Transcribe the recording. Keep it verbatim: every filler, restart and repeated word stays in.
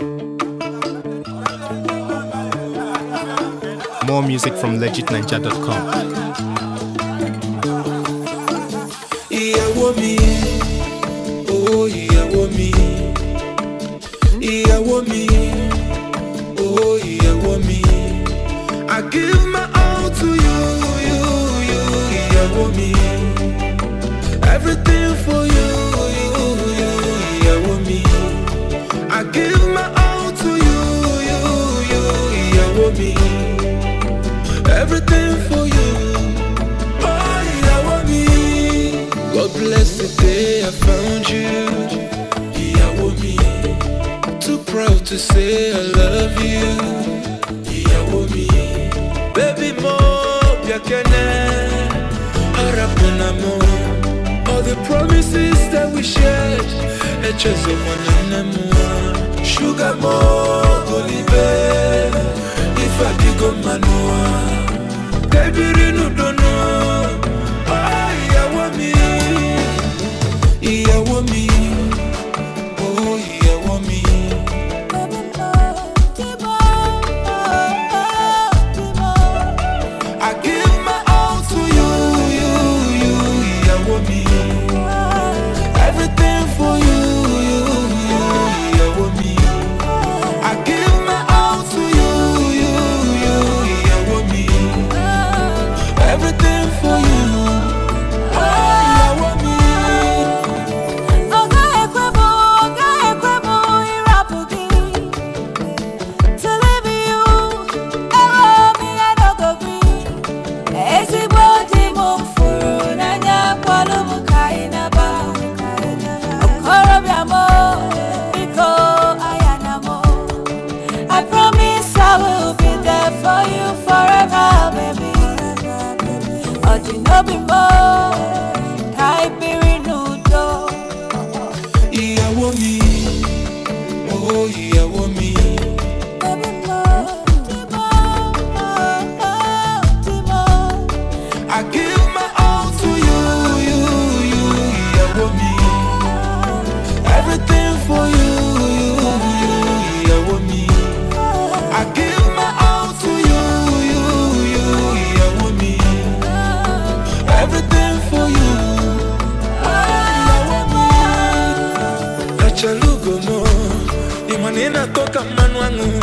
More music from legit ninja dot com. Ìyàwó mi, oh ìyàwó mi, ìyàwó mi, oh ìyàwó mi. I give my all to you, you, you, ìyàwó mi. Everything for you, you, you, ìyàwó mi. I give my all to you, you, you, ìyàwó mi. Everything for you, oh ìyàwó mi. God bless the day I found you, ìyàwó mi. Too proud to say I love you, ìyàwó mi. Baby mo biakene, arapuna mo. All the promises that we shared, echezo manana mo. Sugar mo golibe, if I be go manua. Baby rinu dono, oh ìyàwó mi, ìyàwó mi, oh ìyàwó mi. I give my all to you, you, you, ìyàwó mi. Everything for you, you, you, ìyàwó mi. I give my all to you, you, you, ìyàwó mi. Everything for you, oh ìyàwó mi. Oga ekwebo, oga ekwebo, irapugi. To leave you, ewo mi edogo green. Ezigbo di mo furu n'anya kwalo mu kaina ba. Okorobịa mo, biko ayana mo. I promise I will be there for you forever, baby. Odinobi mo, kai biri nudo. Ìyàwó mi, oh ìyàwó mi. Baby mo, Timo, oh, oh, Timo. I give my all to you, you, you, ìyàwó mi. Everything for you, you, you, ìyàwó mi. I give my all to you, you, you, ìyàwó mi. Everything for you, oh ìyàwó mi. Achalugo mo, imanina toka manu wangu.